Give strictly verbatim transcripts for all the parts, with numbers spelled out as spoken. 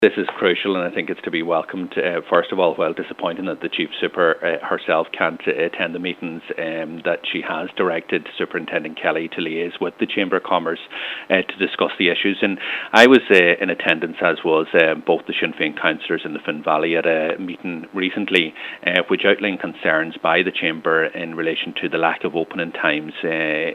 This is crucial, and I think it's to be welcomed. Uh, first of all, while disappointing that the Chief Super uh, herself can't uh, attend the meetings, um, that she has directed Superintendent Kelly to liaise with the Chamber of Commerce uh, to discuss the issues. And I was uh, in attendance, as was uh, both the Sinn Féin councillors in the Finn Valley, at a meeting recently uh, which outlined concerns by the Chamber in relation to the lack of opening times uh,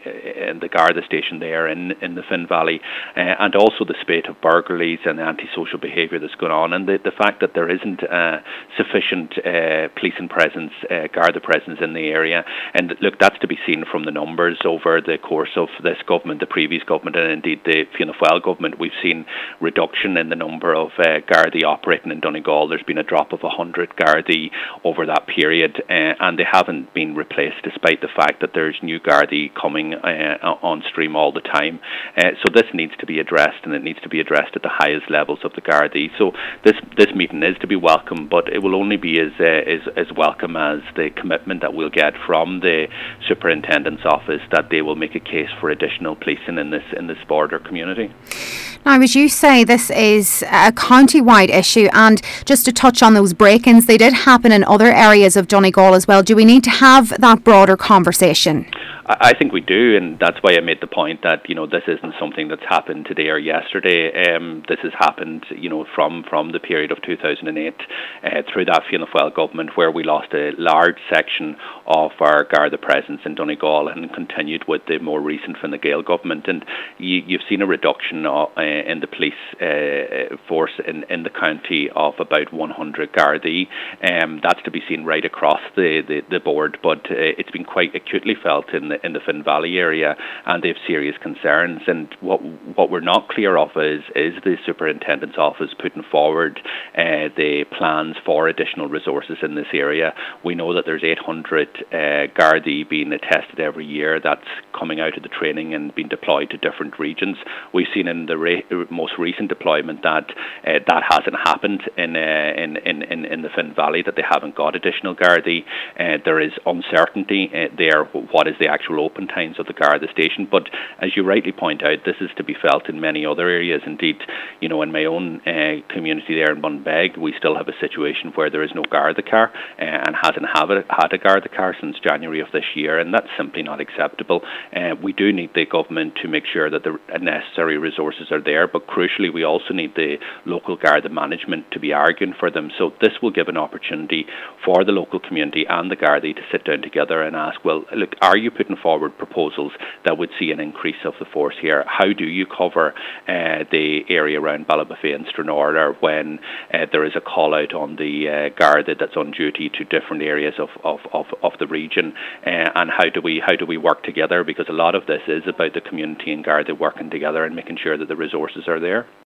in the Garda station there in, in the Finn Valley, uh, and also the spate of burglaries and antisocial behaviour that's going on, and the, the fact that there isn't uh, sufficient uh, policing presence, uh, Garda presence in the area. And look, that's to be seen from the numbers over the course of this government, the previous government, and indeed the Fianna Fáil government. We've seen reduction in the number of uh, Gardaí operating in Donegal. There's been a drop of one hundred Gardaí over that period, uh, and they haven't been replaced despite the fact that there's new Gardaí coming uh, on stream all the time. Uh, so this needs to be addressed, and it needs to be addressed at the highest levels of the Gardaí. So this this meeting is to be welcome, but it will only be as uh, as as welcome as the commitment that we'll get from the Superintendent's office that they will make a case for additional policing in this in this border community. Now, as you say, this is a county-wide issue, and just to touch on those break-ins, they did happen in other areas of Donegal as well. Do we need to have that broader conversation? I think we do, and that's why I made the point that, you know, this isn't something that's happened today or yesterday. Um, this has happened, you know, from, from the period of two thousand eight uh, through that Fianna Fáil government, where we lost a large section of our Garda presence in Donegal, and continued with the more recent Fine Gael government. And you, you've seen a reduction uh, in the police uh, force in, in the county of about one hundred Gardaí. Um, that's to be seen right across the, the, the board, but uh, it's been quite acutely felt in the in the Finn Valley area, and they have serious concerns. And what what we're not clear of is is the Superintendent's office putting forward uh, the plans for additional resources in this area. We know that there's eight hundred uh, Gardaí being attested every year that's coming out of the training and being deployed to different regions. We've seen in the re- most recent deployment that uh, that hasn't happened in, uh, in, in, in, in the Finn Valley, that they haven't got additional Gardaí. Uh, there is uncertainty uh, there. What is the actual open times of the Garda station? But as you rightly point out, this is to be felt in many other areas. Indeed, you know, in my own uh, community there in Bunbeg, we still have a situation where there is no Garda car uh, and hasn't have a, had a Garda car since January of this year, and that's simply not acceptable. Uh, we do need the government to make sure that the necessary resources are there, but crucially we also need the local Garda management to be arguing for them. So this will give an opportunity for the local community and the Gardaí to sit down together and ask, well, look, are you putting forward proposals that would see an increase of the force here? How do you cover uh, the area around Ballybofey and Stranraer when uh, there is a call out on the uh, Garda that's on duty to different areas of, of, of, of the region? Uh, and how do we how do we work together? Because a lot of this is about the community and Garda working together and making sure that the resources are there.